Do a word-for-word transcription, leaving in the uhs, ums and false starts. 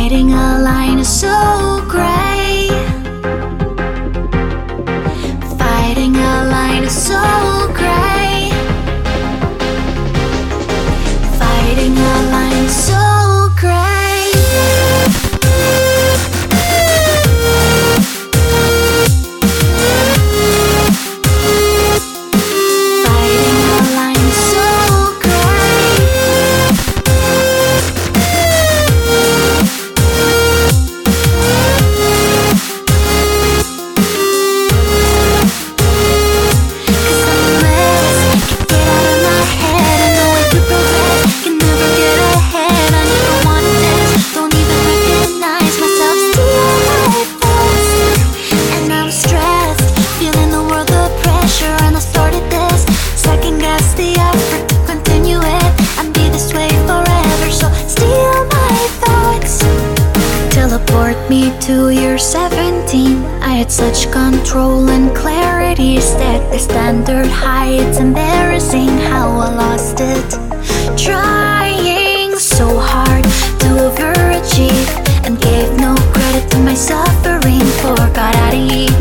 Fighting a line is so gray. Fighting a line is so gray. Fighting a line is so gray. Fighting a line is so gray. Teleport me to year seventeen. I had such control and clarity. Set the standard high, it's embarrassing how I lost it. Trying so hard to overachieve and gave no credit to my suffering. Forgot how to eat,